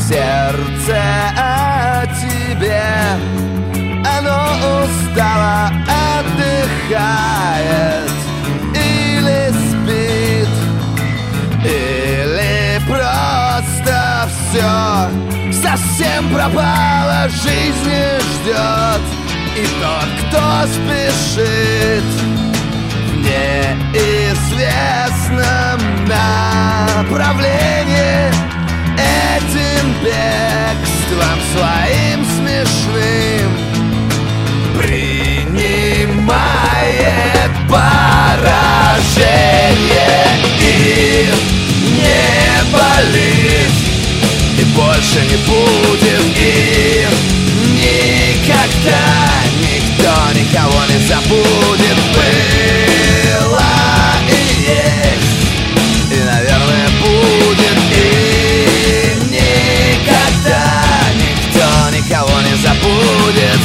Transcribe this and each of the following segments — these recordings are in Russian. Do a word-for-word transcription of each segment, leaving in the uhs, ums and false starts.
сердце о тебе. Оно устало отдыхает, или спит, или просто все совсем пропало, жизни ждет. И тот, кто спешит в неизвестном направлении, этим бегством своим смешным принимает поражение и не болит, и больше не будет, и никогда никто никого не забудет. Было и есть, и, наверное, будет, и никогда никто никого не забудет.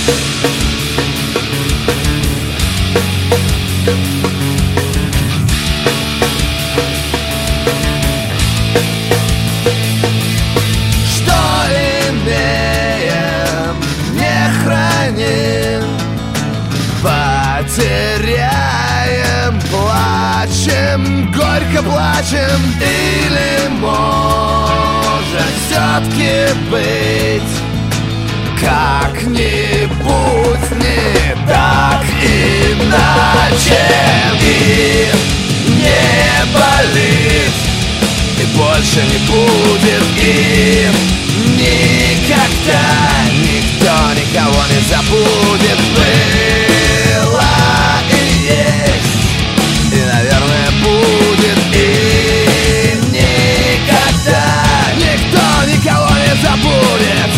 Что имеем, не храним, потеряем, плачем, горько плачем, или может все-таки быть как-нибудь не так, иначе, и не болит, и больше не будет, и никогда никто никого не забудет. Было и есть, и, наверное, будет, и никогда никто никого не забудет.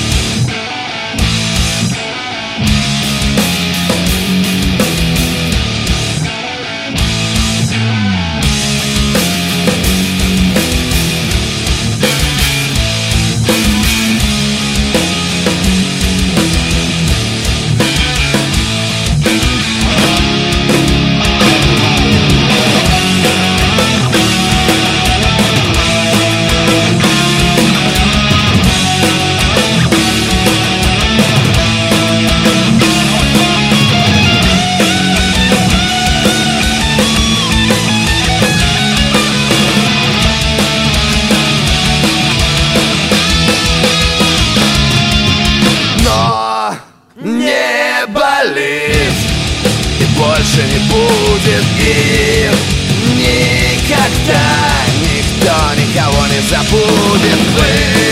Не болит, и больше не будет, и никогда никто никого не забудет.